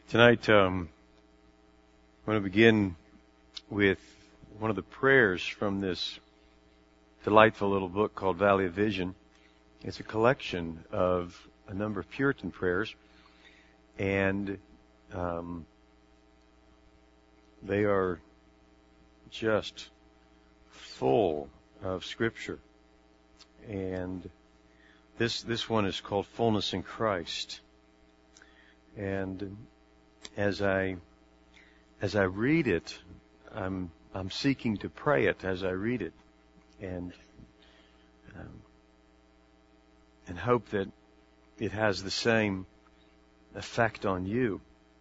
Tonight, I'm going to begin with one of the prayers from this delightful little book called Valley of Vision. It's a collection of a number of Puritan prayers, and they are just full of Scripture. And this one is called Fullness in Christ. And as I read it, I'm seeking to pray it as I read it, and hope that it has the same effect on you.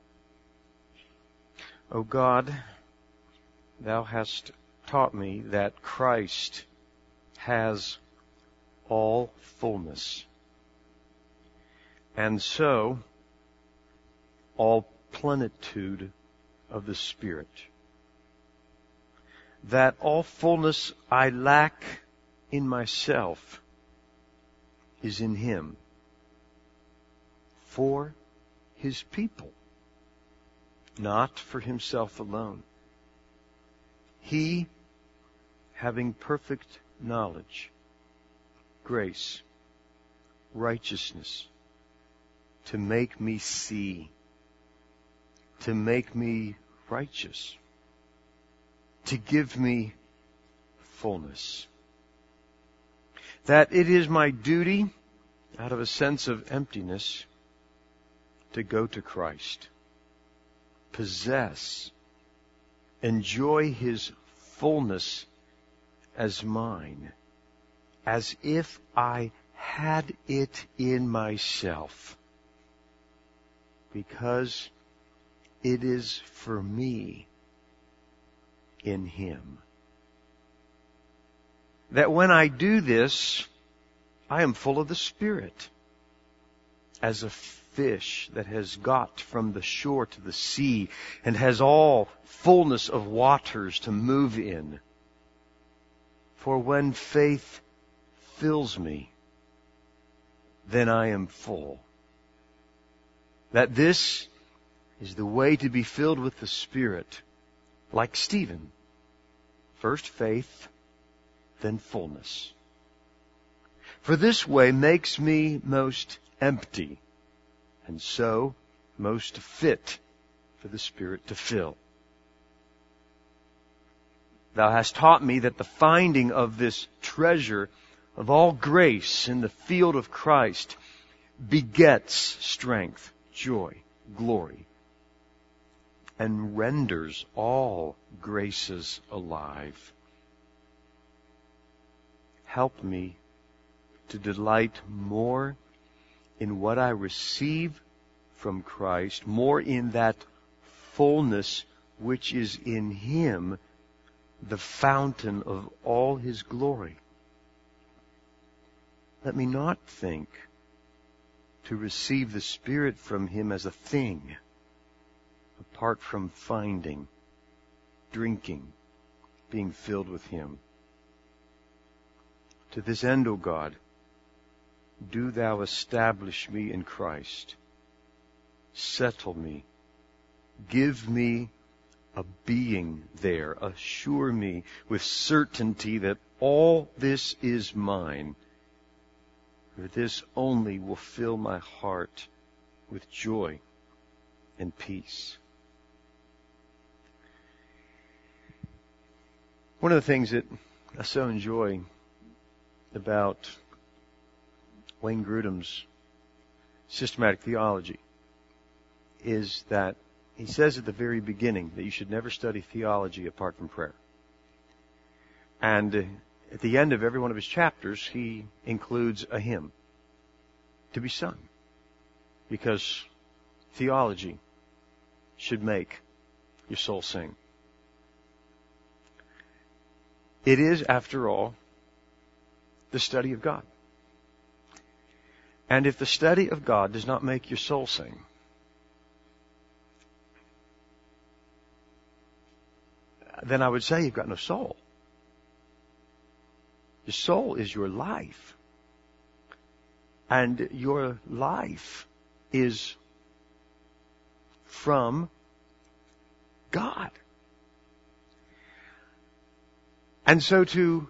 O God, Thou hast taught me that Christ has all fullness, and so all plenitude of the Spirit. That all fullness I lack in myself is in Him, for His people, not for Himself alone. He, having perfect knowledge, grace, righteousness, to make me see, to make me righteous, to give me fullness. That it is my duty, out of a sense of emptiness, to go to Christ, possess, enjoy His fullness as mine, as if I had it in myself, because it is for me in Him. That when I do this, I am full of the Spirit, as a fish that has got from the shore to the sea and has all fullness of waters to move in. For when faith fills me, then I am full. That this is the way to be filled with the Spirit, like Stephen. First faith, then fullness. For this way makes me most empty, and so most fit for the Spirit to fill. Thou hast taught me that the finding of this treasure of all grace in the field of Christ begets strength, joy, glory, and renders all graces alive. Help me to delight more in what I receive from Christ, more in that fullness which is in Him, the fountain of all His glory. Let me not think to receive the Spirit from Him as a thing, apart from finding, drinking, being filled with Him. To this end, O God, do Thou establish me in Christ. Settle me. Give me a being there. Assure me with certainty that all this is mine. For this only will fill my heart with joy and peace. One of the things that I so enjoy about Wayne Grudem's systematic theology is that he says at the very beginning that you should never study theology apart from prayer. And at the end of every one of his chapters, he includes a hymn to be sung, because theology should make your soul sing. It is, after all, the study of God. And if the study of God does not make your soul sing, then I would say you've got no soul. Your soul is your life. And your life is from God. And so to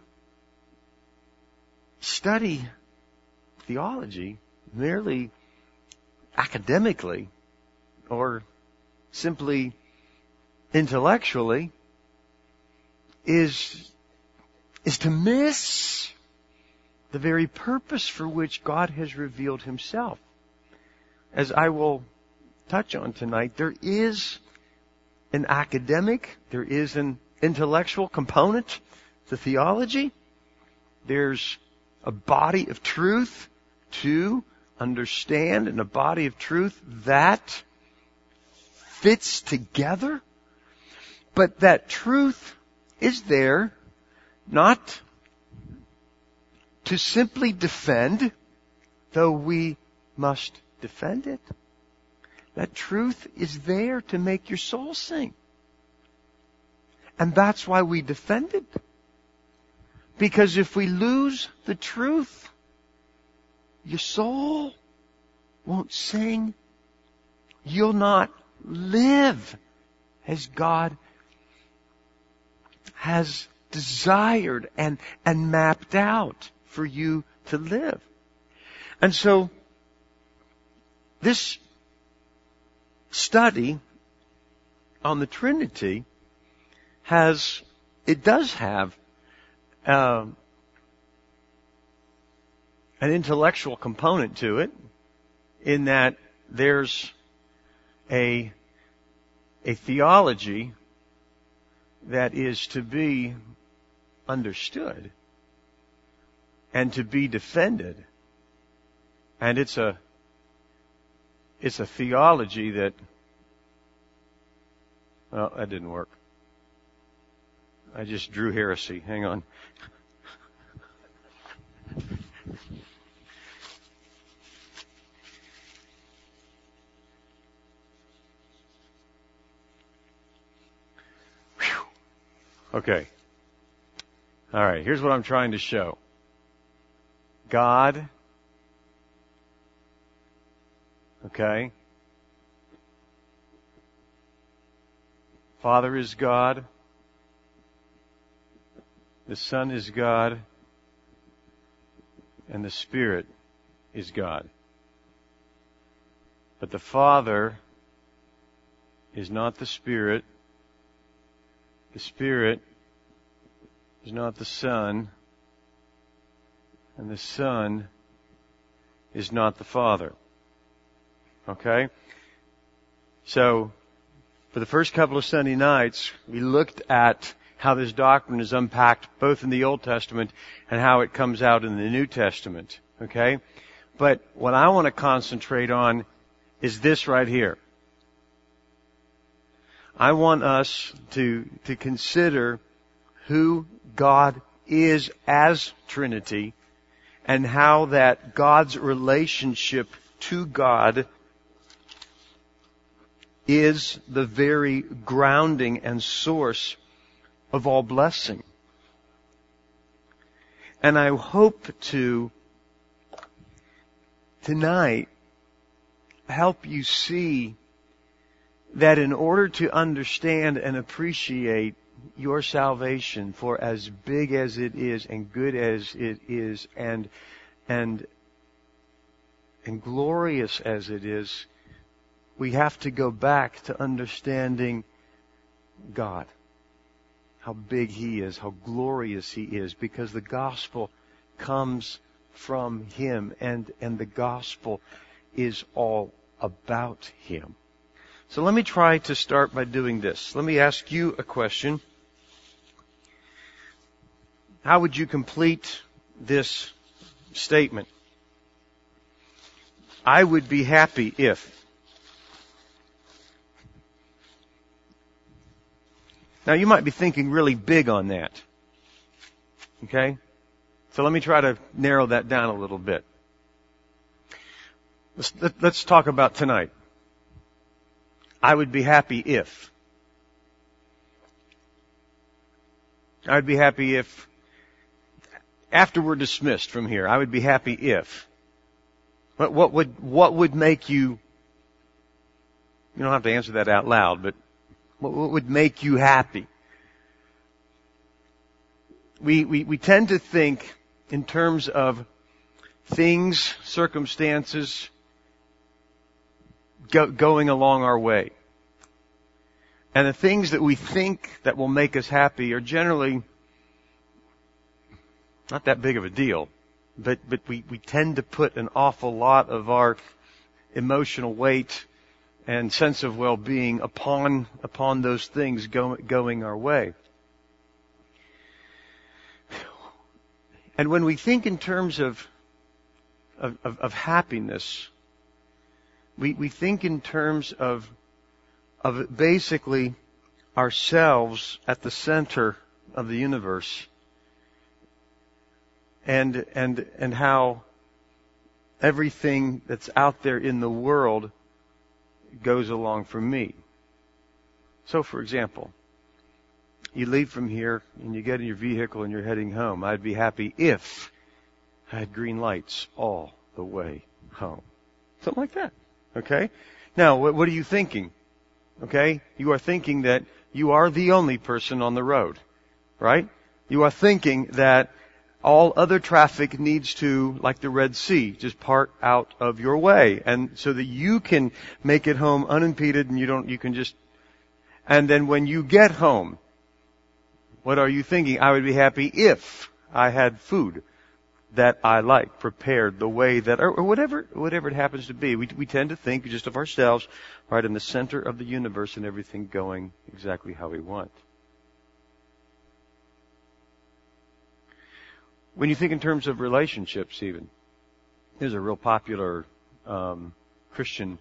study theology merely academically or simply intellectually is to miss the very purpose for which God has revealed Himself. As I will touch on tonight, there is an academic, there is an intellectual component to theology. There's a body of truth to understand and a body of truth that fits together. But that truth is there not to simply defend, though we must defend it. That truth is there to make your soul sing. And that's why we defend it. Because if we lose the truth, your soul won't sing. You'll not live as God has desired and mapped out for you to live. And so, this study on the Trinity does have an intellectual component to it, in that there's a theology that is to be understood and to be defended. And it's a theology that, well, that didn't work. I just drew heresy. Hang on. Okay. All right, here's what I'm trying to show. God, okay? Father is God. The Son is God. And the Spirit is God. But the Father is not the Spirit. The Spirit is not the Son. And the Son is not the Father. Okay? So, for the first couple of Sunday nights, we looked at how this doctrine is unpacked both in the Old Testament and how it comes out in the New Testament. Okay? But what I want to concentrate on is this right here. I want us to consider who God is as Trinity and how that God's relationship to God is the very grounding and source of all blessing. And I hope to tonight help you see that in order to understand and appreciate your salvation, for as big as it is and good as it is and glorious as it is, we have to go back to understanding God. How big He is, how glorious He is, because the gospel comes from Him and the gospel is all about Him. So let me try to start by doing this. Let me ask you a question. How would you complete this statement? I would be happy if. Now you might be thinking really big on that. Okay? So let me try to narrow that down a little bit. Let's talk about tonight. I would be happy if. I would be happy if, after we're dismissed from here, I would be happy if. What would make you You don't have to answer that out loud, but what would make you happy? We tend to think in terms of things, circumstances, going along our way. And the things that we think that will make us happy are generally not that big of a deal. But we tend to put an awful lot of our emotional weight and sense of well-being upon those things going our way. And when we think in terms of happiness, we think in terms of basically ourselves at the center of the universe, and how everything that's out there in the world goes along for me. So, for example, you leave from here and you get in your vehicle and you're heading home. I'd be happy if I had green lights all the way home. Something like that. Okay? Now, what are you thinking? Okay? You are thinking that you are the only person on the road. Right? You are thinking that all other traffic needs to, like the Red Sea, just part out of your way. And so that you can make it home unimpeded and you can just, and then when you get home, what are you thinking? I would be happy if I had food that I like, prepared the way that, or whatever it happens to be. We tend to think just of ourselves, right, in the center of the universe and everything going exactly how we want. When you think in terms of relationships even, there's a real popular Christian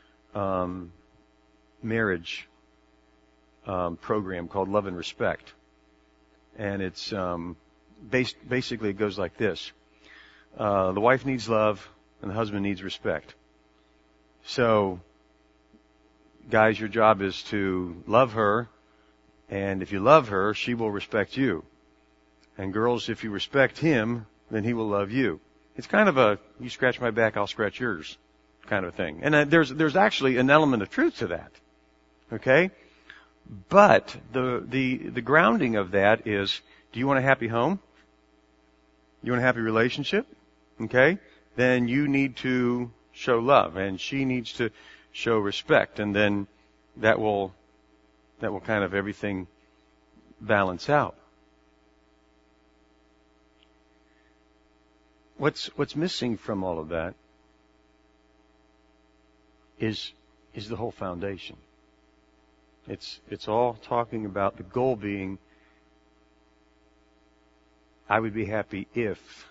marriage program called Love and Respect. And it's basically it goes like this. The wife needs love and the husband needs respect. So, guys, your job is to love her, and if you love her, she will respect you. And girls, if you respect him, then he will love you. It's kind of a, you scratch my back, I'll scratch yours kind of thing. And there's actually an element of truth to that. Okay? But the grounding of that is, do you want a happy home? You want a happy relationship? Okay? Then you need to show love, and she needs to show respect, and then that will kind of everything balance out. What's missing from all of that is the whole foundation. It's all talking about the goal being, I would be happy if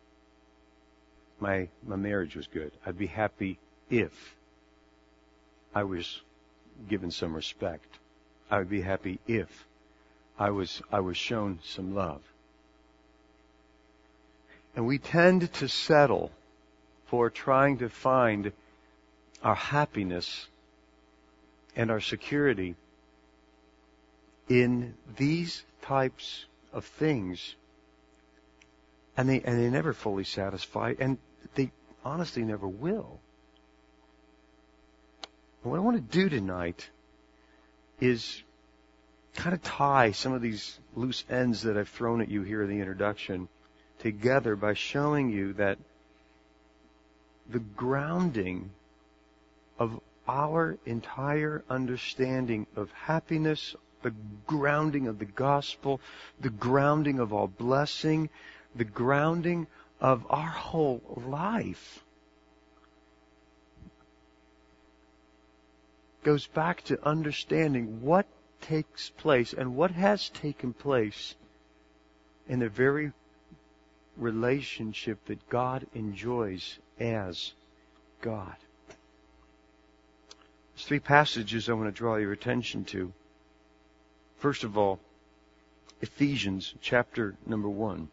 my marriage was good. I'd be happy if I was given some respect. I would be happy if I was shown some love. And we tend to settle for trying to find our happiness and our security in these types of things. And they never fully satisfy, and they honestly never will. And what I want to do tonight is kind of tie some of these loose ends that I've thrown at you here in the introduction together by showing you that the grounding of our entire understanding of happiness, the grounding of the gospel, the grounding of all blessing, the grounding of our whole life goes back to understanding what takes place and what has taken place in the very relationship that God enjoys as God. There's three passages I want to draw your attention to. First of all, Ephesians chapter number 1.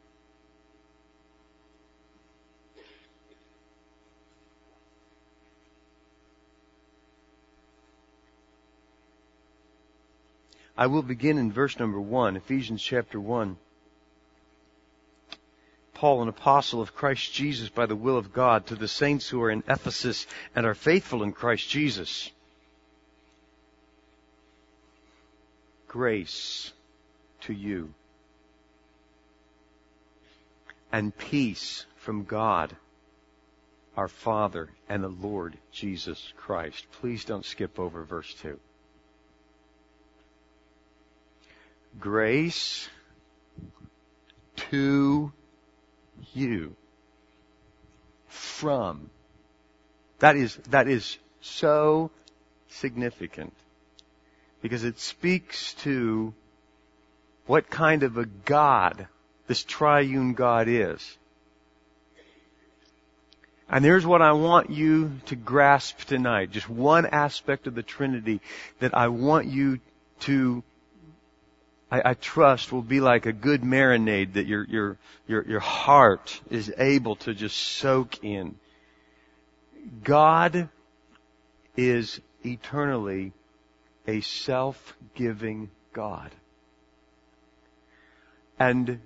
I will begin in verse number 1, Ephesians chapter 1. Paul, an apostle of Christ Jesus by the will of God, to the saints who are in Ephesus and are faithful in Christ Jesus. Grace to you and peace from God, our Father, and the Lord Jesus Christ. Please don't skip over verse 2. Grace to you from. That is so significant because it speaks to what kind of a God this triune God is. And here's what I want you to grasp tonight. Just one aspect of the Trinity that I want you to, I trust will be like a good marinade that your heart is able to just soak in. God is eternally a self-giving God. And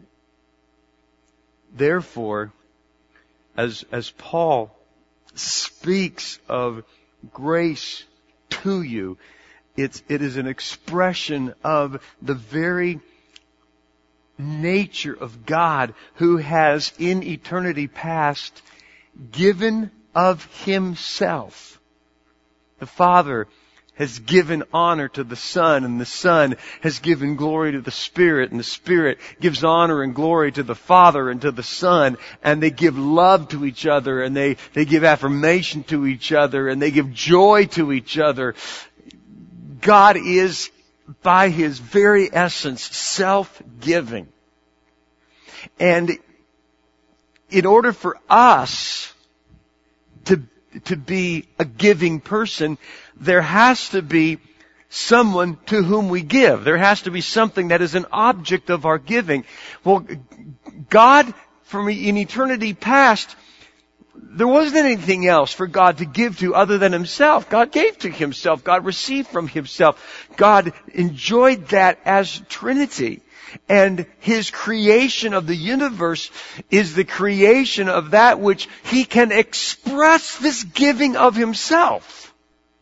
therefore, as Paul speaks of grace to you, it is an expression of the very nature of God who has in eternity past given of Himself. The Father has given honor to the Son, and the Son has given glory to the Spirit, and the Spirit gives honor and glory to the Father and to the Son, and they give love to each other, and they give affirmation to each other, and they give joy to each other. God is, by His very essence, self-giving. And in order for us to be a giving person, there has to be someone to whom we give. There has to be something that is an object of our giving. Well, God, from in eternity past, there wasn't anything else for God to give to other than Himself. God gave to Himself. God received from Himself. God enjoyed that as Trinity. And His creation of the universe is the creation of that which He can express this giving of Himself.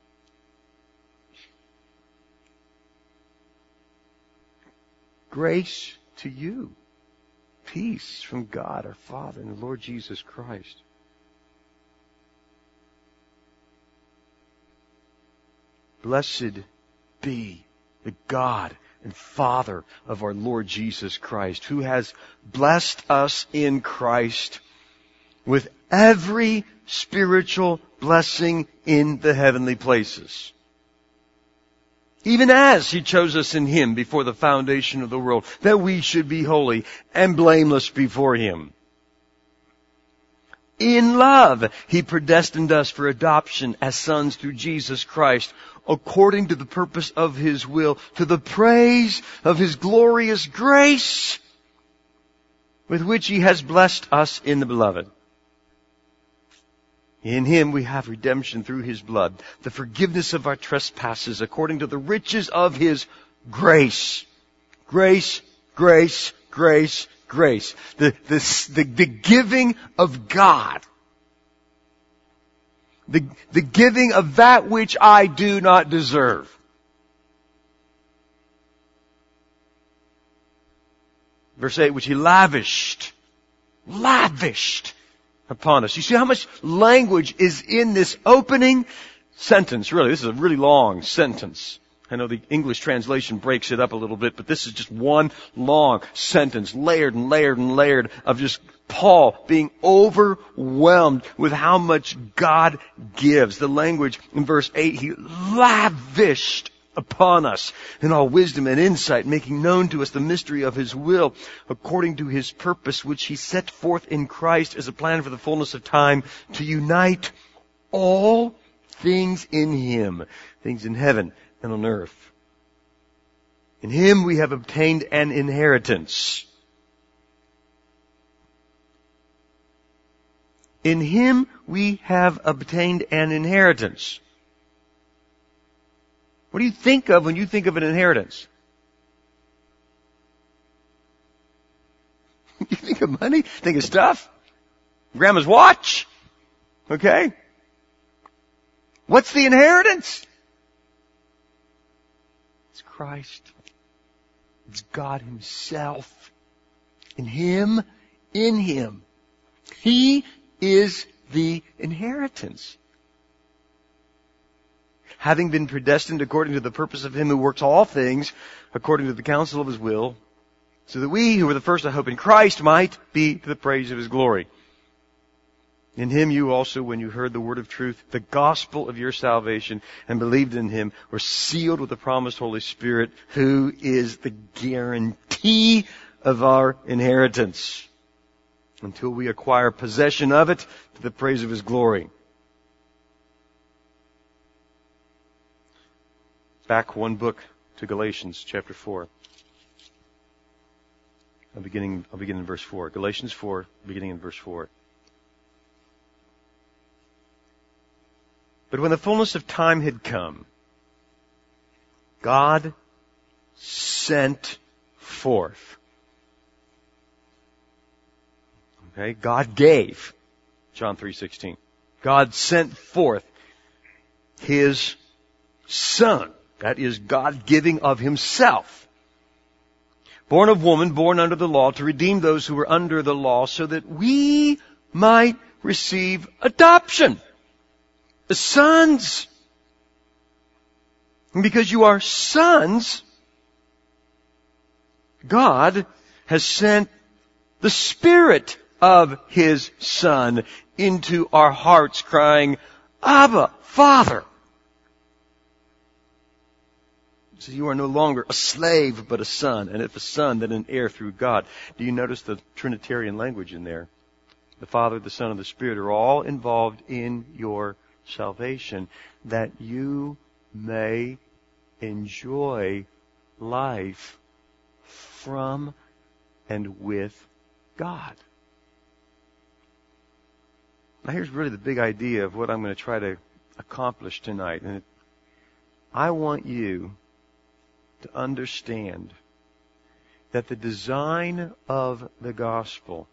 Grace to you. Peace from God our Father and the Lord Jesus Christ. Blessed be the God and Father of our Lord Jesus Christ, who has blessed us in Christ with every spiritual blessing in the heavenly places. Even as He chose us in Him before the foundation of the world, that we should be holy and blameless before Him. In love, He predestined us for adoption as sons through Jesus Christ, according to the purpose of His will, to the praise of His glorious grace, with which He has blessed us in the Beloved. In Him we have redemption through His blood, the forgiveness of our trespasses, according to the riches of His grace. Grace, grace, grace, grace. The giving of God. The giving of that which I do not deserve. Verse 8, which He lavished upon us. You see how much language is in this opening sentence, really. This is a really long sentence. I know the English translation breaks it up a little bit, but this is just one long sentence, layered and layered and layered of just Paul being overwhelmed with how much God gives. The language in verse 8, He lavished upon us in all wisdom and insight, making known to us the mystery of His will, according to His purpose, which He set forth in Christ as a plan for the fullness of time, to unite all things in Him, things in heaven and on earth. In Him we have obtained an inheritance. In Him we have obtained an inheritance. What do you think of when you think of an inheritance? You think of money? Think of stuff? Grandma's watch? Okay? What's the inheritance? It's Christ. It's God Himself. In Him, in Him. He is the inheritance. Having been predestined according to the purpose of Him who works all things according to the counsel of His will, so that we who were the first to hope in Christ might be to the praise of His glory. In Him you also, when you heard the word of truth, the gospel of your salvation, and believed in Him, were sealed with the promised Holy Spirit, who is the guarantee of our inheritance, until we acquire possession of it to the praise of His glory. Back one book to Galatians chapter 4. I'll begin in verse 4. Galatians 4, beginning in verse 4. But when the fullness of time had come, God sent forth. Okay, God gave. John 3:16. God sent forth His Son. That is God giving of Himself. Born of woman, born under the law, to redeem those who were under the law, so that we might receive adoption as sons. And because you are sons, God has sent the Spirit of His Son into our hearts, crying, Abba, Father. So you are no longer a slave, but a son. And if a son, then an heir through God. Do you notice the Trinitarian language in there? The Father, the Son, and the Spirit are all involved in your salvation, that you may enjoy life from and with God. Now here's really the big idea of what I'm going to try to accomplish tonight. And I want you to understand that the design of the gospel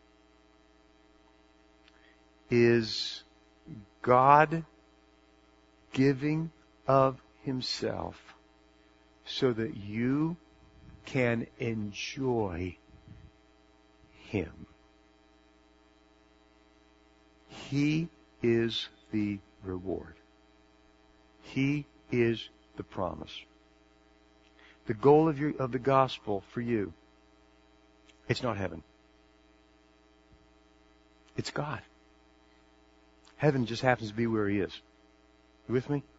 is God giving of Himself so that you can enjoy Him. He is the reward. He is the promise. The goal of the gospel for you, it's not heaven. It's God. Heaven just happens to be where He is. You with me?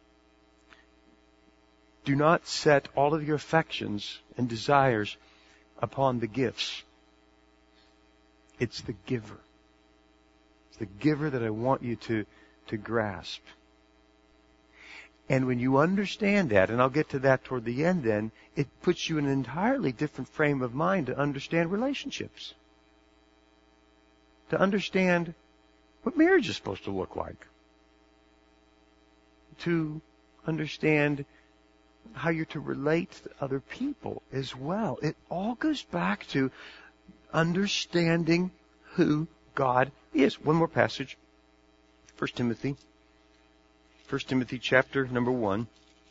Do not set all of your affections and desires upon the gifts. It's the giver. It's the giver that I want you to grasp. And when you understand that, and I'll get to that toward the end then, it puts you in an entirely different frame of mind to understand relationships. To understand what marriage is supposed to look like. To understand how you're to relate to other people as well. It all goes back to understanding who God is. One more passage. 1 Timothy chapter number 1.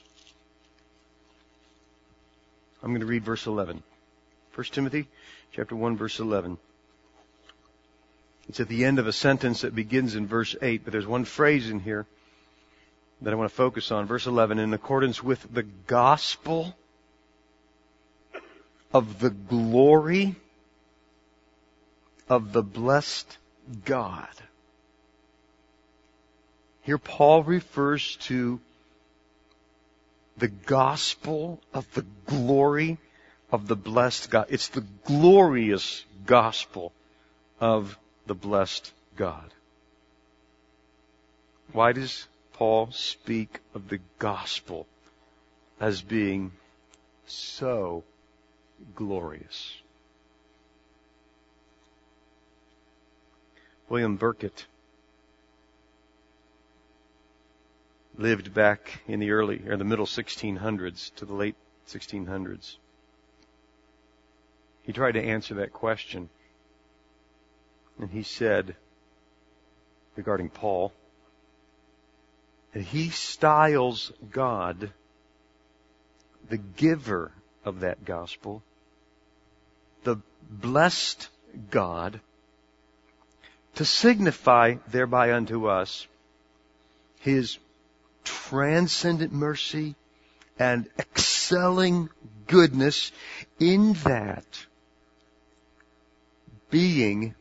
I'm going to read verse 11. 1 Timothy chapter 1 verse 11. It's at the end of a sentence that begins in verse 8, but there's one phrase in here that I want to focus on. Verse 11, in accordance with the gospel of the glory of the blessed God. Here Paul refers to the gospel of the glory of the blessed God. It's the glorious gospel of the blessed God. Why does Paul speak of the gospel as being so glorious? William Burkitt lived back in the middle 1600s to the late 1600s. He tried to answer that question. And he said, regarding Paul, that he styles God the giver of that gospel, the blessed God, to signify thereby unto us His transcendent mercy and excelling goodness, in that being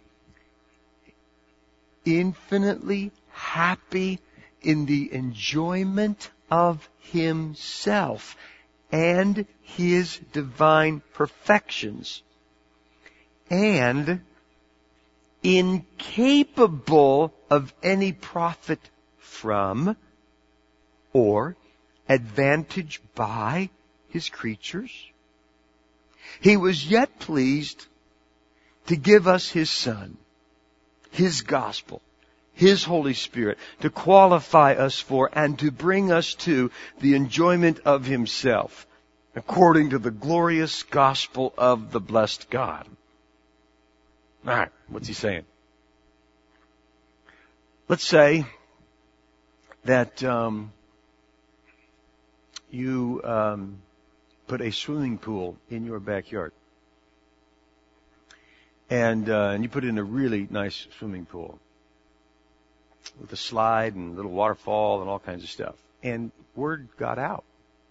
infinitely happy in the enjoyment of Himself and His divine perfections, and incapable of any profit from or advantage by His creatures, He was yet pleased to give us His Son, His gospel, His Holy Spirit, to qualify us for and to bring us to the enjoyment of Himself, according to the glorious gospel of the blessed God. All right, what's he saying? Let's say that you put a swimming pool in your backyard, and you put in a really nice swimming pool with a slide and a little waterfall and all kinds of stuff. And word got out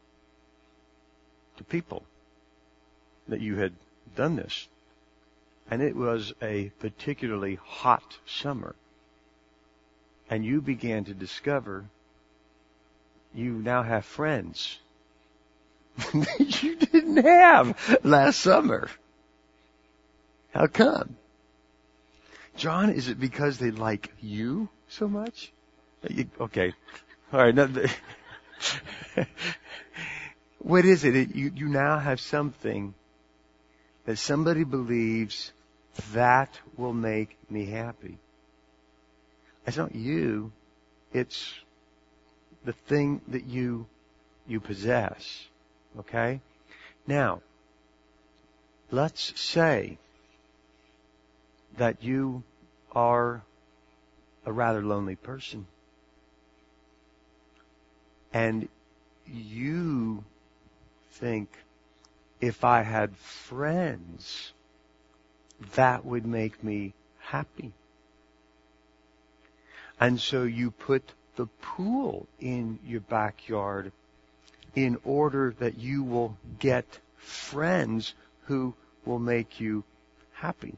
to people that you had done this. And it was a particularly hot summer. And you began to discover you now have friends that you didn't have last summer. How come? John, is it because they like you so much? Okay. All right. What is it? You now have something that somebody believes that will make me happy. It's not you. It's the thing that you possess. Okay? Now, let's say that you are a rather lonely person. And you think, if I had friends, that would make me happy. And so you put the pool in your backyard in order that you will get friends who will make you happy.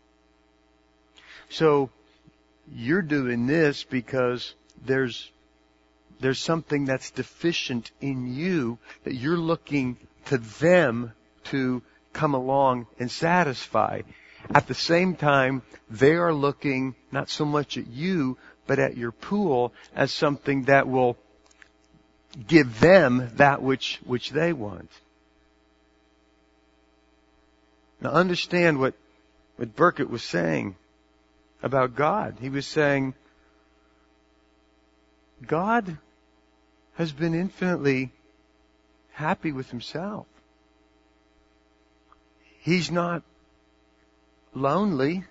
So you're doing this because there's something that's deficient in you that you're looking to them to come along and satisfy. At the same time, they are looking not so much at you, but at your pool as something that will give them that which they want. Now understand what Burkett was saying about God. He was saying, God has been infinitely happy with Himself. He's not lonely,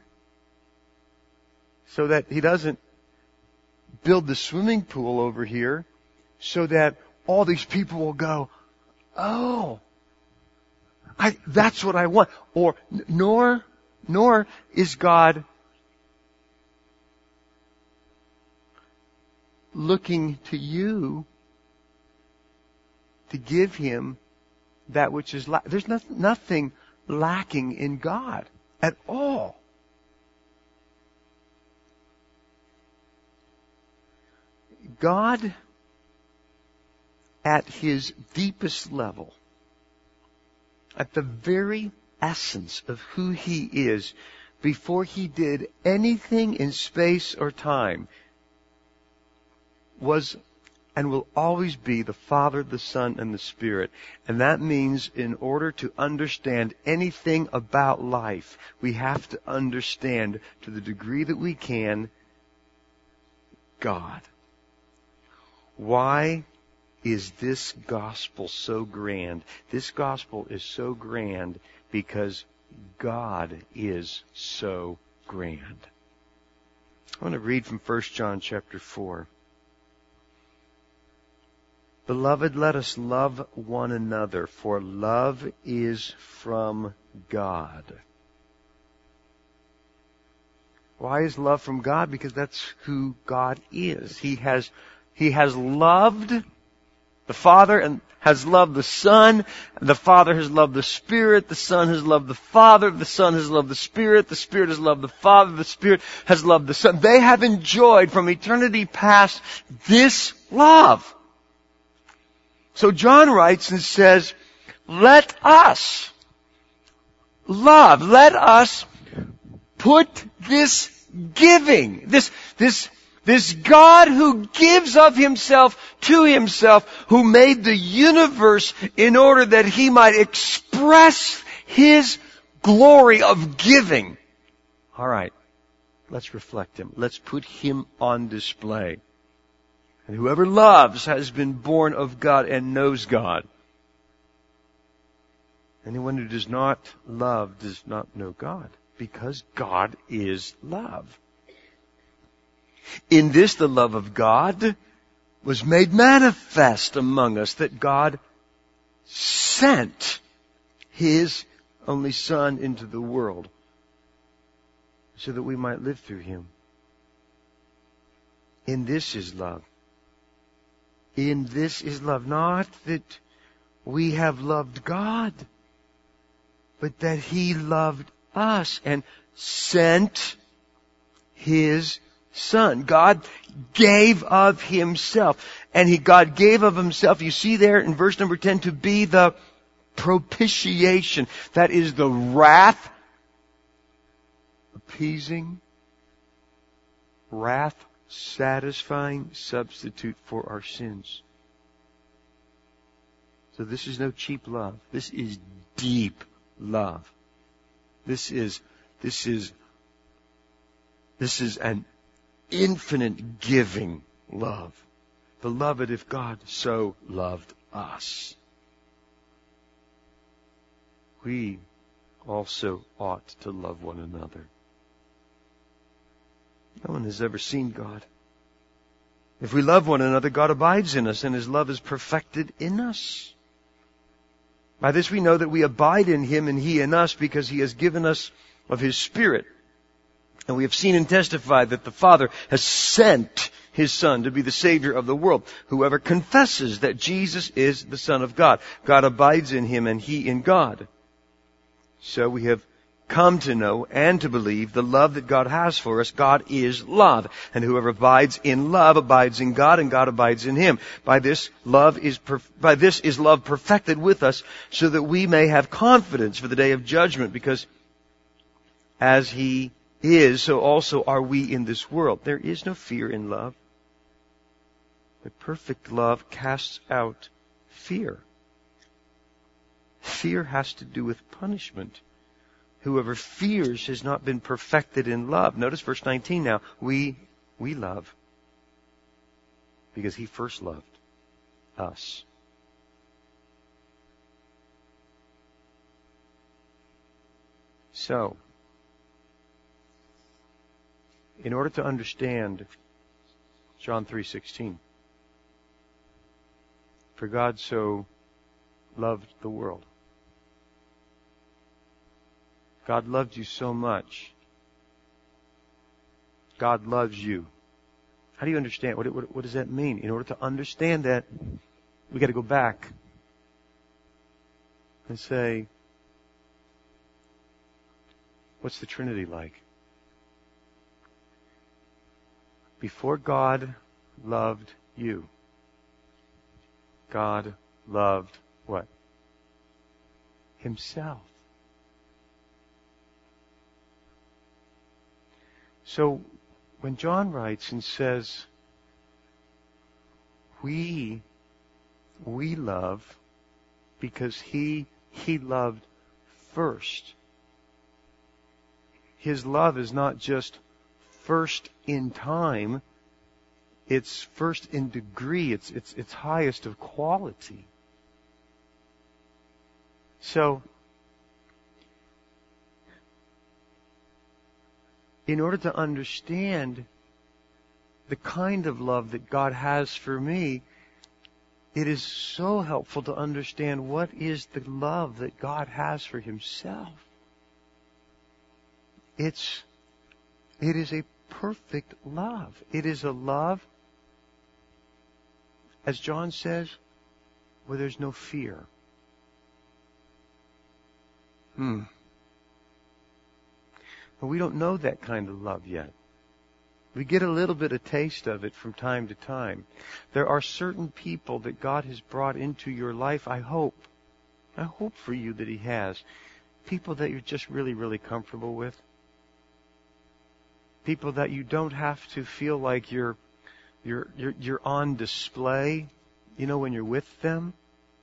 so that He doesn't build the swimming pool over here so that all these people will go, oh, that's what I want. Or nor is God looking to you to give Him that which is there's nothing lacking in God at all. God, at His deepest level, at the very essence of who He is, before He did anything in space or time, was and will always be the Father, the Son, and the Spirit. And that means in order to understand anything about life, we have to understand, to the degree that we can, God. Why is this gospel so grand? This gospel is so grand because God is so grand. I want to read from 1 John chapter 4. Beloved, let us love one another, for love is from God. Why is love from God? Because that's who God is. He has loved the Father and has loved the Son. The Father has loved the Spirit. The Son has loved the Father. The Son has loved the Spirit. The Spirit has loved the Father. The Spirit has loved the Son. They have enjoyed from eternity past this love. So John writes and says, let us love, let us put this giving, this God who gives of Himself to Himself, who made the universe in order that He might express His glory of giving. All right, let's reflect Him. Let's put Him on display. And whoever loves has been born of God and knows God. Anyone who does not love does not know God, because God is love. In this the love of God was made manifest among us, that God sent His only Son into the world so that we might live through Him. In this is love. In this is love. Not that we have loved God, but that He loved us and sent His Son. God gave of Himself. And God gave of Himself, you see there in verse number 10, to be the propitiation. That is the wrath appeasing, wrath satisfying substitute for our sins. So this is no cheap love. This is deep love. This is an infinite giving love. Beloved, if God so loved us, we also ought to love one another. No one has ever seen God. If we love one another, God abides in us, and His love is perfected in us. By this we know that we abide in Him and He in us, because He has given us of His Spirit. And we have seen and testified that the Father has sent His Son to be the Savior of the world. Whoever confesses that Jesus is the Son of God, God abides in Him and He in God. So we have come to know and to believe the love that God has for us. God is love. And whoever abides in love abides in God, and God abides in him. By this is love perfected with us, so that we may have confidence for the day of judgment, because as He is, so also are we in this world. There is no fear in love, but perfect love casts out fear. Fear has to do with punishment. Whoever fears has not been perfected in love. Notice verse 19 now. We love because He first loved us. So, in order to understand John 3:16, for God so loved the world. God loved you so much. God loves you. How do you understand? What does that mean? In order to understand that, we got to go back and say, what's the Trinity like? Before God loved you, God loved what? Himself. So, when John writes and says, we love because He loved first. His love is not just first in time, it's first in degree, it's highest of quality. So, in order to understand the kind of love that God has for me, it is so helpful to understand what is the love that God has for Himself. It is a perfect love. It is a love, as John says, where there's no fear. But we don't know that kind of love yet. We get a little bit of taste of it from time to time. There are certain people that God has brought into your life, I hope for you that He has. People that you're just really, really comfortable with. People that you don't have to feel like you're on display, when you're with them.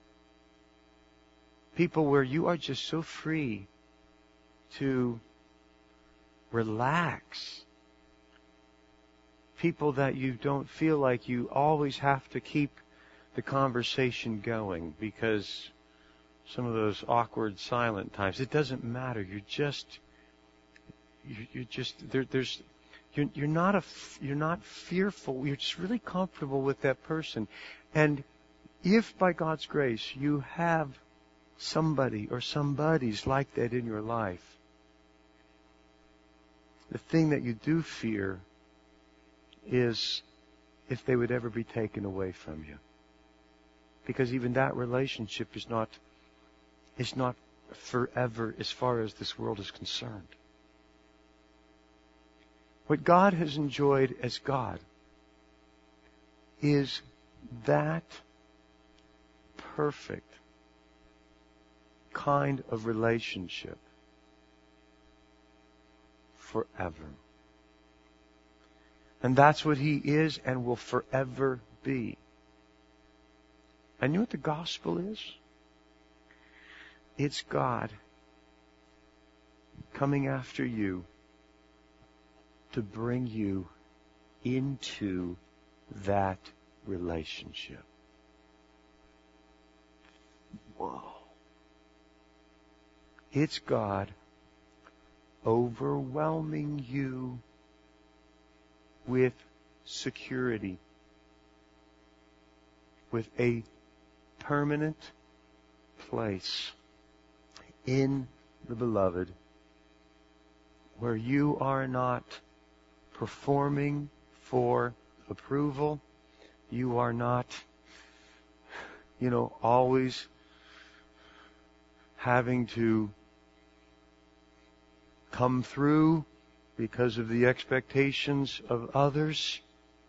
People where you are just so free to relax. People that you don't feel like you always have to keep the conversation going because some of those awkward silent times. It doesn't matter. You're not fearful. You're just really comfortable with that person. And if by God's grace you have somebody or somebodies like that in your life, the thing that you do fear is if they would ever be taken away from you. Because even that relationship is not forever as far as this world is concerned. What God has enjoyed as God is that perfect kind of relationship forever. And that's what He is and will forever be. And you know what the gospel is? It's God coming after you to bring you into that relationship. Whoa. It's God overwhelming you with security, with a permanent place in the Beloved, where you are not performing for approval. You are not, always having to come through because of the expectations of others.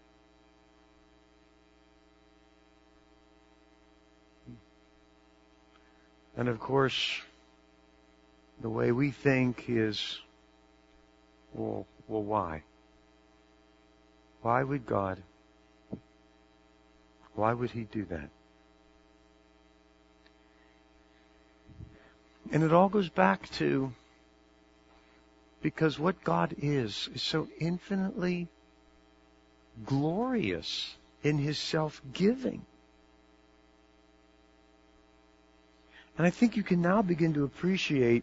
And of course, the way we think is, well, why? Why would God? Why would He do that? And it all goes back to, because what God is so infinitely glorious in His self-giving. And I think you can now begin to appreciate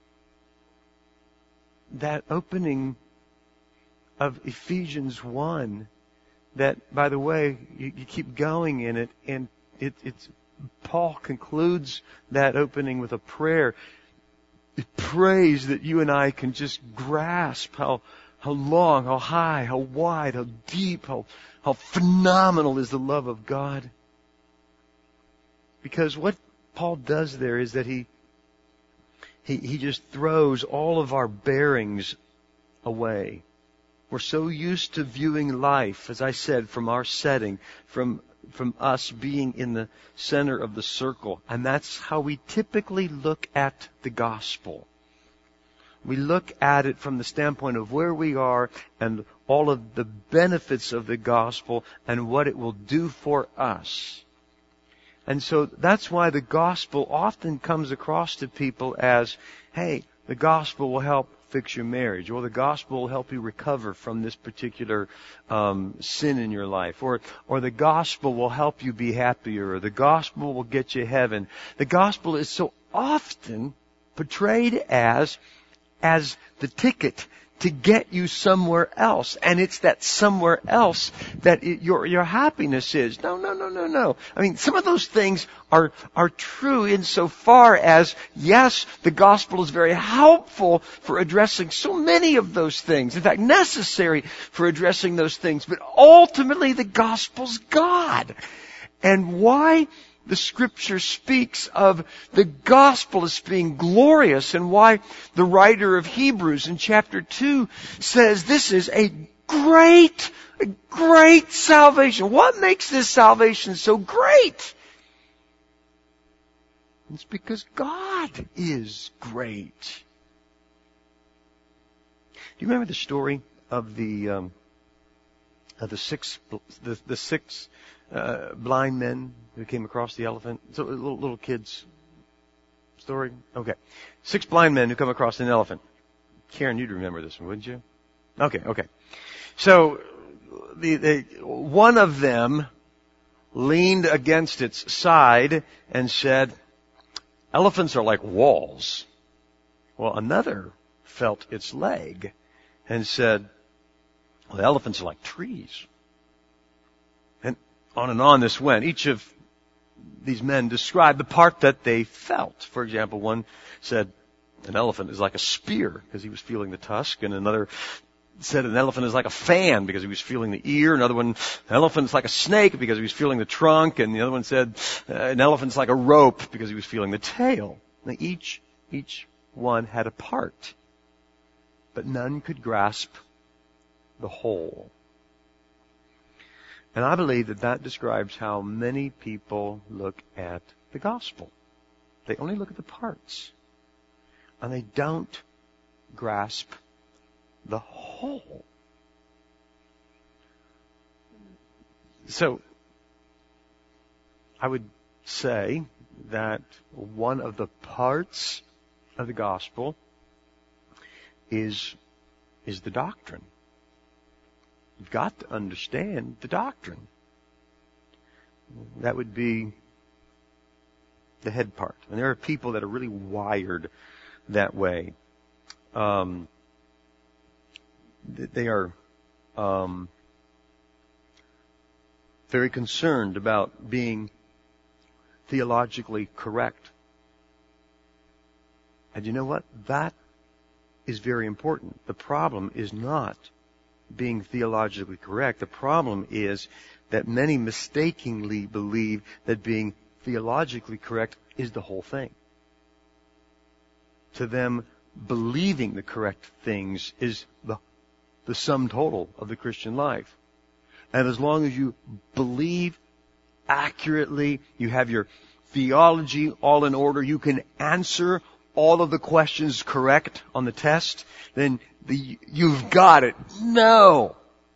that opening of Ephesians 1, that, by the way, you keep going in it, and it's Paul concludes that opening with a prayer. It prays that you and I can just grasp how long, how high, how wide, how deep, how phenomenal is the love of God. Because what Paul does there is that he just throws all of our bearings away. We're so used to viewing life, as I said, from our setting, from us being in the center of the circle. And that's how we typically look at the gospel. We look at it from the standpoint of where we are and all of the benefits of the gospel and what it will do for us. And so that's why the gospel often comes across to people as, hey, the gospel will help fix your marriage, or the gospel will help you recover from this particular sin in your life, or the gospel will help you be happier, or the gospel will get you heaven. The gospel is so often portrayed as the ticket to get you somewhere else. And it's that somewhere else that your happiness is. No. I mean, some of those things are true insofar as, yes, the gospel is very helpful for addressing so many of those things. In fact, necessary for addressing those things. But ultimately, the gospel's God. And why the Scripture speaks of the gospel as being glorious, and why the writer of Hebrews in chapter 2 says this is a great salvation. What makes this salvation so great? It's because God is great. Do you remember the story of the six blind men who came across the elephant? It's a little kid's story. Okay. 6 blind men who come across an elephant. Karen, you'd remember this one, wouldn't you? Okay. So, one of them leaned against its side and said, "Elephants are like walls." Well, another felt its leg and said, "Well, elephants are like trees." And on this went. Each of these men described the part that they felt. For example, one said an elephant is like a spear because he was feeling the tusk, and another said an elephant is like a fan because he was feeling the ear. Another one, an elephant is like a snake because he was feeling the trunk, and the other one said an elephant's like a rope because he was feeling the tail. Now, each one had a part, but none could grasp the whole. And I believe that describes how many people look at the gospel. They only look at the parts, and they don't grasp the whole. So, I would say that one of the parts of the gospel is the doctrine. You've got to understand the doctrine. That would be the head part. And there are people that are really wired that way. They are very concerned about being theologically correct. And you know what? That is very important. The problem is not being theologically correct. The problem is that many mistakenly believe that being theologically correct is the whole thing. To them, believing the correct things is the sum total of the Christian life. And as long as you believe accurately, you have your theology all in order, you can answer all of the questions correct on the test, then you've got it. No!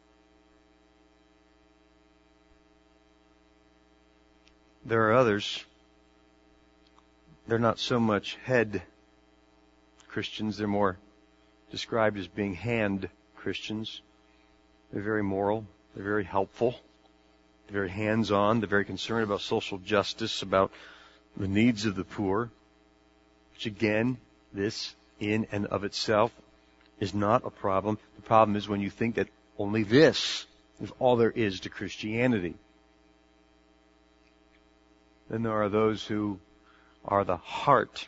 There are others. They're not so much head Christians. They're more described as being hand Christians. They're very moral. They're very helpful. They're very hands-on. They're very concerned about social justice, about the needs of the poor. Which again, this in and of itself is not a problem. The problem is when you think that only this is all there is to Christianity. Then there are those who are the heart,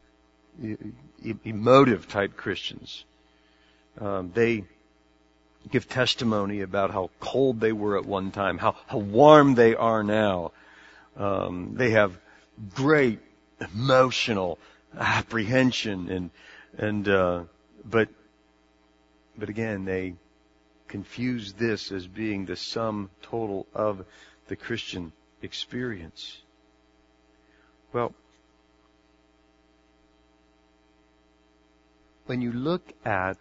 emotive type Christians. They give testimony about how cold they were at one time, how warm they are now. They have great emotional apprehension but again, they confuse this as being the sum total of the Christian experience. Well, when you look at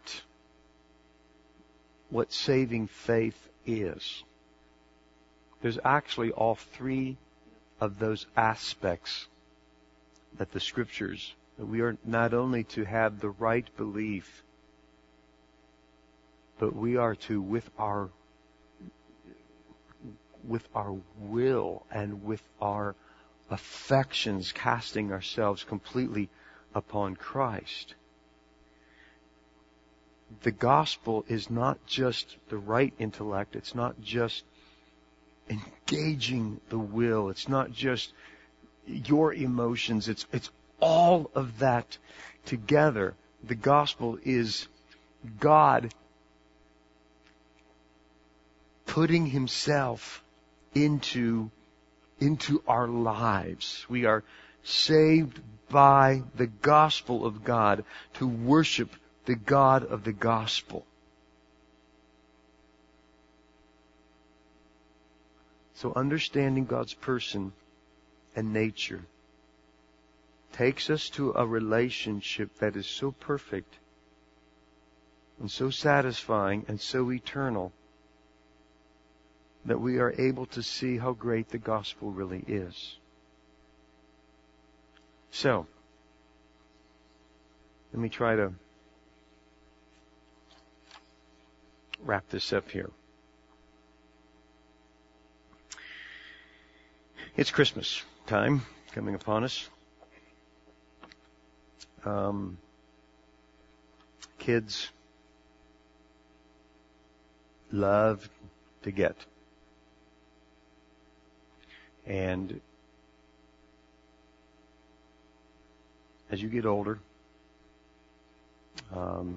what saving faith is, there's actually all three of those aspects that the Scriptures, that we are not only to have the right belief, but we are to, with our will and with our affections, casting ourselves completely upon Christ. the gospel is not just the right intellect. It's not just engaging the will. It's not just your emotions. It's all of that together. The gospel is God putting himself into our lives. We are saved by the gospel of God to worship the God of the gospel. So understanding God's person and nature takes us to a relationship that is so perfect and so satisfying and so eternal that we are able to see how great the gospel really is. So, let me try to wrap this up here. It's Christmas time coming upon us. Kids love to get. And as you get older, you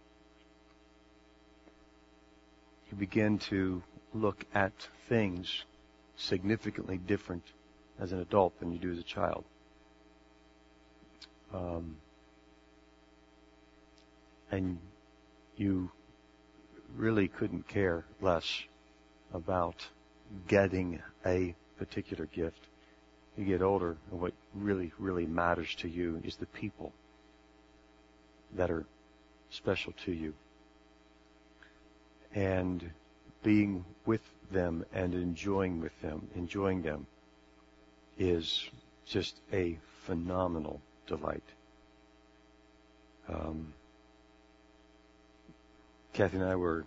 begin to look at things significantly different as an adult than you do as a child. And you really couldn't care less about getting a particular gift. You get older, and what really, really matters to you is the people that are special to you. And being with them and enjoying them is just a phenomenal delight. Kathy and I were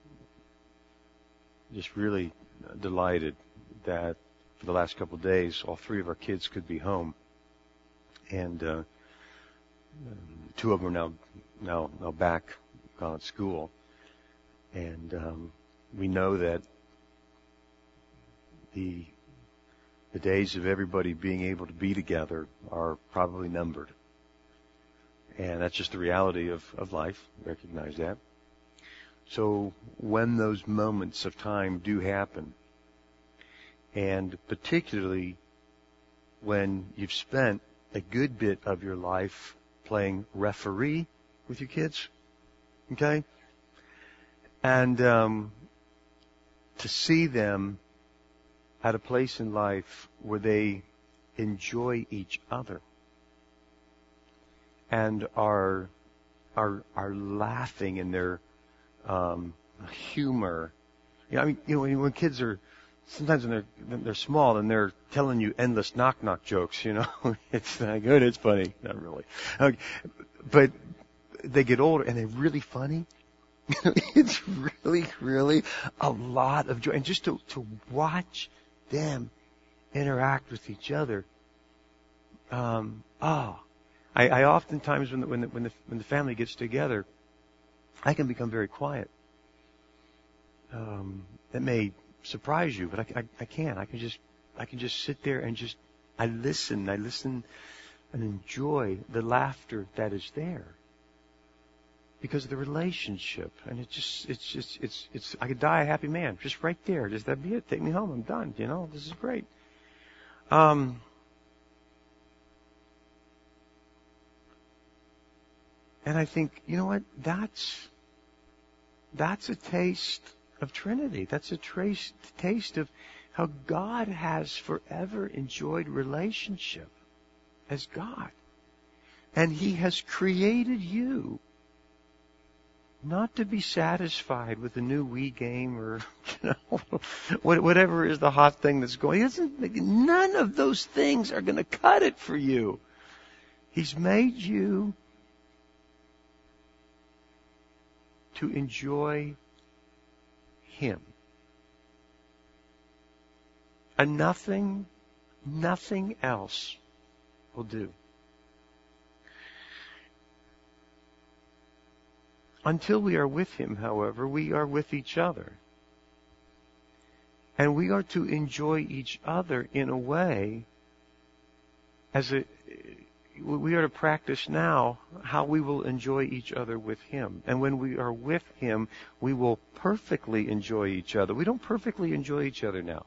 just really delighted that for the last couple of days, all three of our kids could be home, and two of them are now back gone at school, and we know that the days of everybody being able to be together are probably numbered, and that's just the reality of life. Recognize that. So when those moments of time do happen, and particularly when you've spent a good bit of your life playing referee with your kids, okay? And to see them at a place in life where they enjoy each other and are laughing in their humor. When kids are, sometimes when they're small and they're telling you endless knock jokes, it's not good, it's funny. Not really. Okay. But they get older and they're really funny. It's really, really a lot of joy. And just to watch them interact with each other. I oftentimes when the family gets together, I can become very quiet. That may surprise you, but I can. I can just sit there and I listen and enjoy the laughter that is there because of the relationship. And it's I could die a happy man just right there. Just that'd be it. Take me home. I'm done. This is great. And I think, you know what? That's a taste of Trinity. That's a taste of how God has forever enjoyed relationship as God. And He has created you not to be satisfied with a new Wii game or whatever is the hot thing that's going. None of those things are going to cut it for you. He's made you to enjoy Him. And nothing else will do. Until we are with Him, however, we are with each other. And we are to enjoy each other in a way we are to practice now how we will enjoy each other with Him. And when we are with Him, we will perfectly enjoy each other. We don't perfectly enjoy each other now.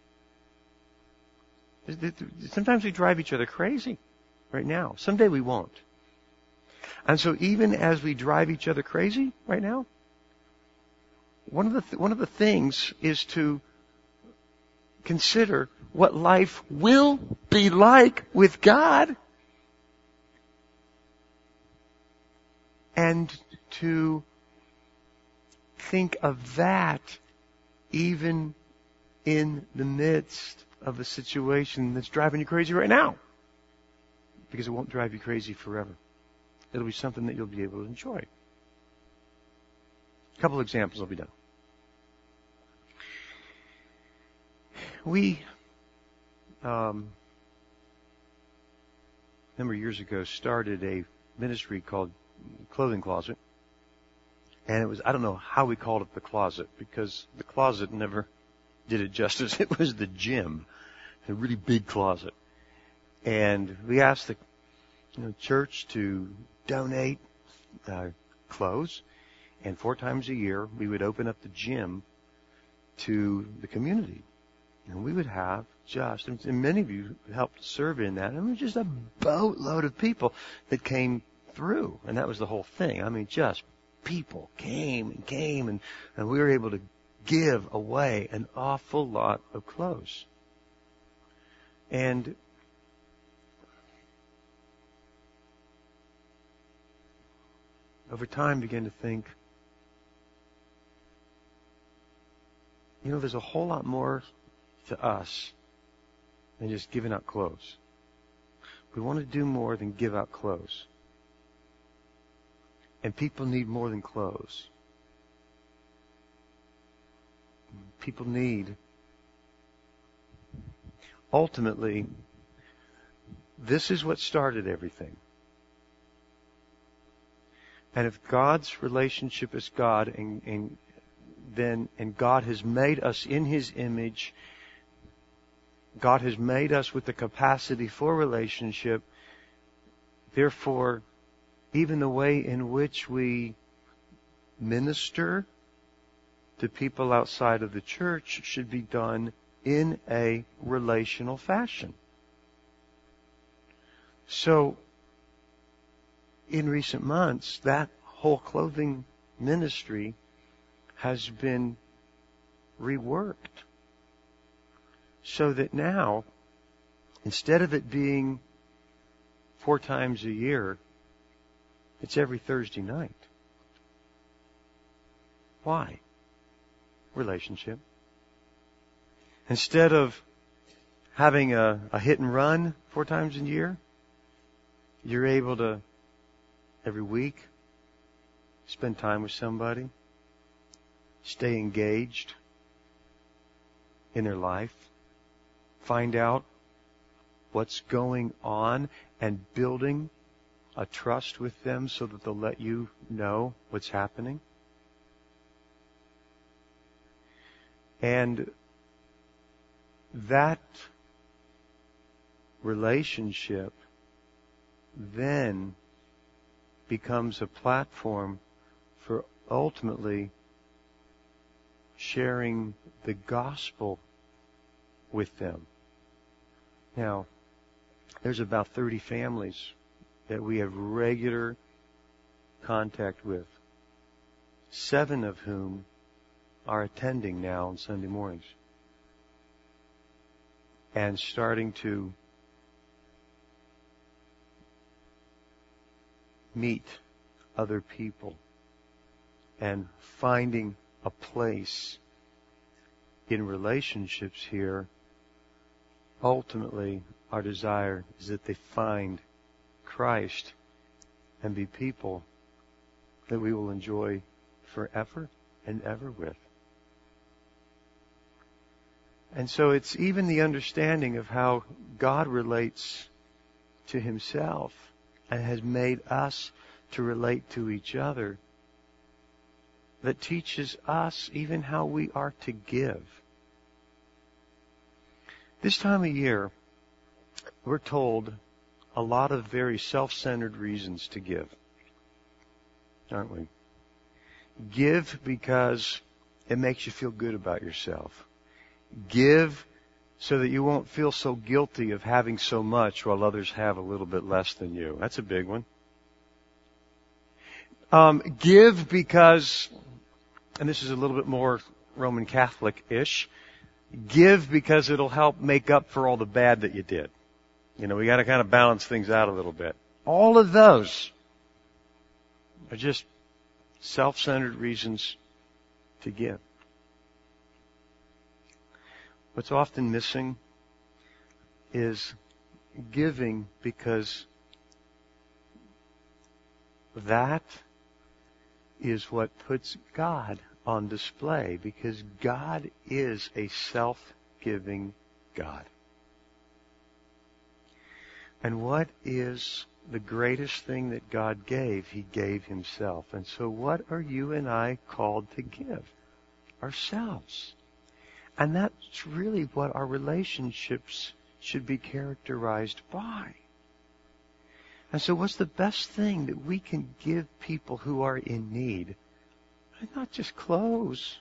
Sometimes we drive each other crazy right now. Someday we won't. And so even as we drive each other crazy right now, one of the things is to consider what life will be like with God, and to think of that even in the midst of a situation that's driving you crazy right now. Because it won't drive you crazy forever. It'll be something that you'll be able to enjoy. A couple examples, I'll be done. We, a number of years ago, started a ministry called Clothing Closet. And it was, I don't know how we called it the closet, because the closet never did it justice. It was the gym, a really big closet. And we asked the church to donate clothes, and 4 times a year we would open up the gym to the community. And we would have and many of you helped serve in that, and it was just a boatload of people that came through. And that was the whole thing. I mean, just people came, and we were able to give away an awful lot of clothes. And over time began to think, there's a whole lot more to us than just giving out clothes. We want to do more than give out clothes. And people need more than clothes. People need, ultimately, this is what started everything. And if God's relationship is God, and God has made us in His image, God has made us with the capacity for relationship, therefore, even the way in which we minister to people outside of the church should be done in a relational fashion. So, in recent months, that whole clothing ministry has been reworked. So that now, instead of it being 4 times a year, it's every Thursday night. Why? Relationship. Instead of having a hit and run 4 times a year, you're able to, every week, spend time with somebody, stay engaged in their life, find out what's going on, and building a trust with them so that they'll let you know what's happening. And that relationship then becomes a platform for ultimately sharing the gospel with them. Now, there's about 30 families that we have regular contact with, 7 of whom are attending now on Sunday mornings and starting to meet other people and finding a place in relationships here. Ultimately, our desire is that they find Christ and be people that we will enjoy forever and ever with. And so it's even the understanding of how God relates to Himself and has made us to relate to each other that teaches us even how we are to give. This time of year, we're told a lot of very self-centered reasons to give, aren't we? Give because it makes you feel good about yourself. Give so that you won't feel so guilty of having so much while others have a little bit less than you. That's a big one. Give because, and this is a little bit more Roman Catholic-ish, give because it'll help make up for all the bad that you did. You know, we got to kind of balance things out a little bit. All of those are just self-centered reasons to give. What's often missing is giving because that is what puts God on display, because God is a self-giving God. And what is the greatest thing that God gave? He gave Himself. And so what are you and I called to give? Ourselves. And that's really what our relationships should be characterized by. And so what's the best thing that we can give people who are in need? It's not just clothes.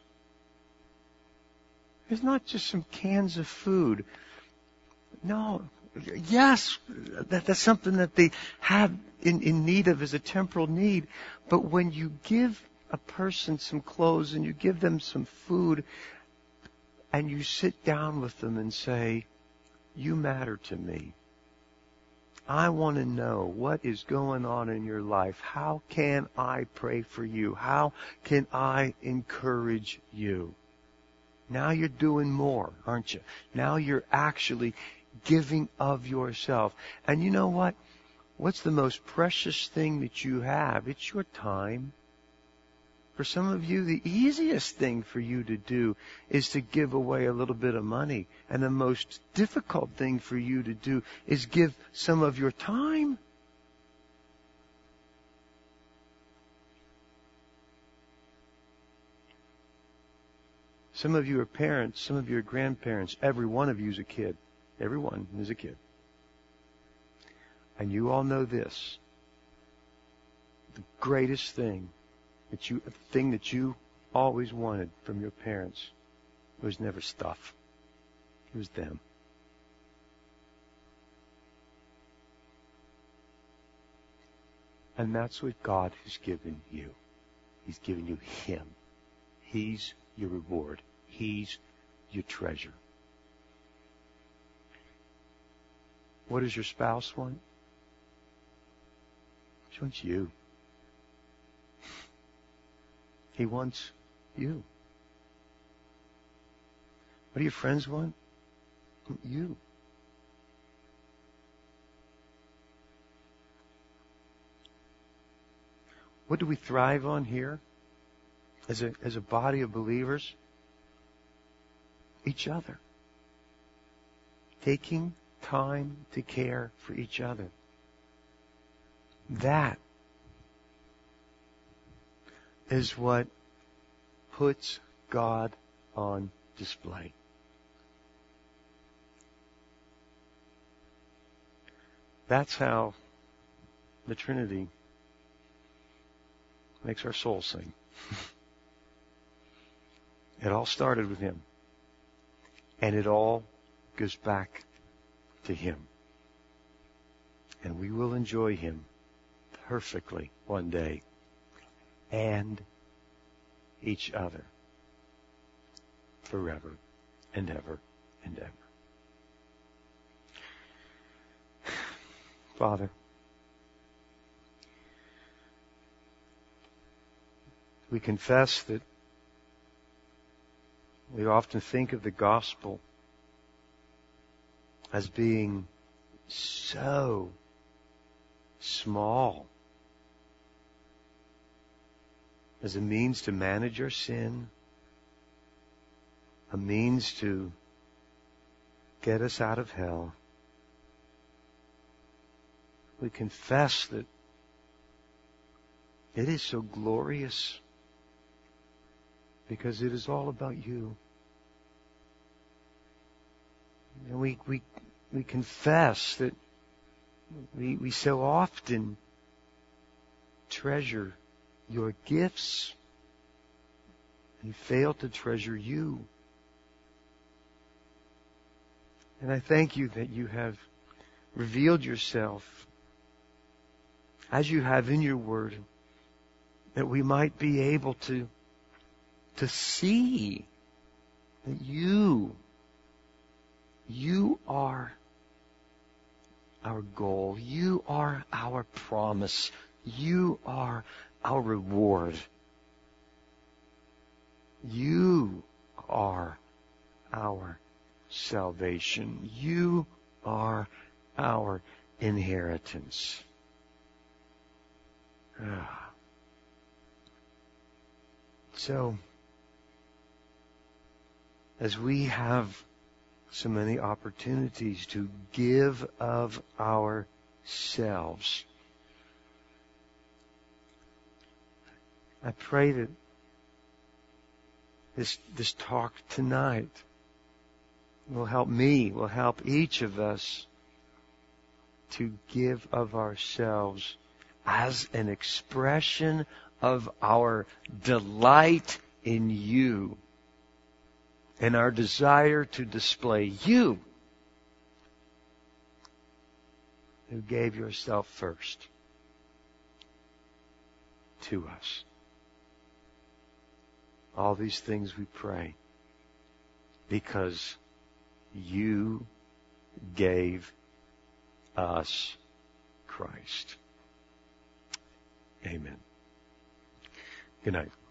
It's not just some cans of food. No. Yes, that's something that they have in need of, as a temporal need. But when you give a person some clothes and you give them some food and you sit down with them and say, you matter to me. I want to know what is going on in your life. How can I pray for you? How can I encourage you? Now you're doing more, aren't you? Now you're actually giving of yourself. And you know what? What's the most precious thing that you have? It's your time. For some of you, the easiest thing for you to do is to give away a little bit of money. And the most difficult thing for you to do is give some of your time. Some of you are parents, some of you are grandparents. Every one of you is a kid. Everyone is a kid. And you all know this. The greatest thing the thing that you always wanted from your parents was never stuff. It was them. And that's what God has given you. He's given you Him. He's your reward. He's your treasure. What does your spouse want? She wants you. He wants you. What do your friends want? You. What do we thrive on here as a body of believers? Each other. Taking time to care for each other. That is what puts God on display. That's how the Trinity makes our soul sing. It all started with Him. And it all goes back to Him. And we will enjoy Him perfectly one day. And each other. Forever and ever and ever. Father, we confess that we often think of the gospel as being so small, as a means to manage our sin, a means to get us out of hell. We confess that it is so glorious because it is all about you. And we confess that we so often treasure your gifts and fail to treasure you. And I thank you that you have revealed yourself as you have in your word, that we might be able to see that you are our goal. You are our promise. You are our reward. You are our salvation. You are our inheritance. So, as we have so many opportunities to give of ourselves, I pray that this talk tonight will help me, will help each of us to give of ourselves as an expression of our delight in you and our desire to display you, who gave yourself first to us. All these things we pray because you gave us Christ. Amen. Good night.